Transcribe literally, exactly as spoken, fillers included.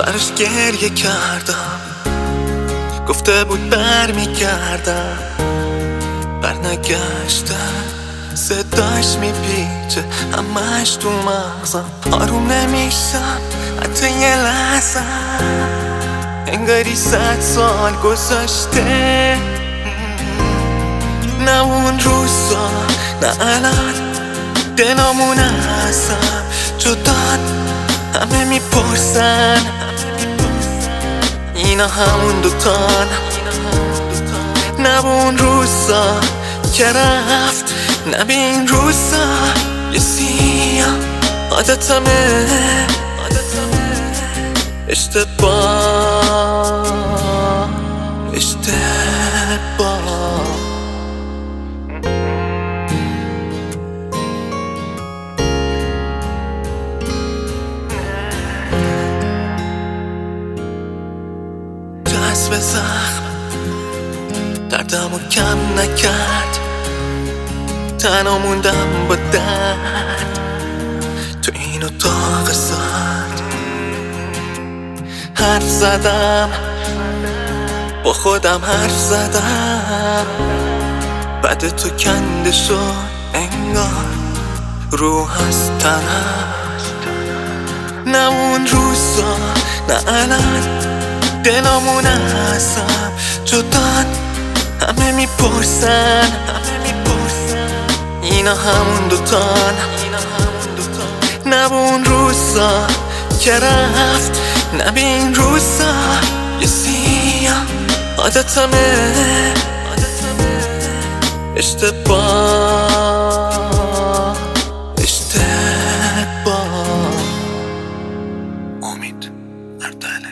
براش گریه کردم، گفته بود برمیگردم، برنگشته. صداش میپیچه همش تو مغزم، آروم نمیشم حتی یه لحظه، انگاری صد سال گذاشته. نه اون روزا نه الان، دلامون هستم جدان. همه میپرسن اینا همون دوتان. نه اون روزا که رفت، نه به این روزا یه سیاه عادتمه. اشتباه اشتباه جذب زخم دردمو کم نکرد، تنها موندم با درد تو این اتاق سرد. حرف زدم با خودم، حرف زدم بعد تو کنده شد انگار روح از تنم. نه اون روزا نه الان، دلامون هستم جدان. همه میپرسن اینا همون دوتان. نه اون روزا که رفت، نه به این روزا یه سیاه عادتمه. اشتباه اشتباه. امید اردل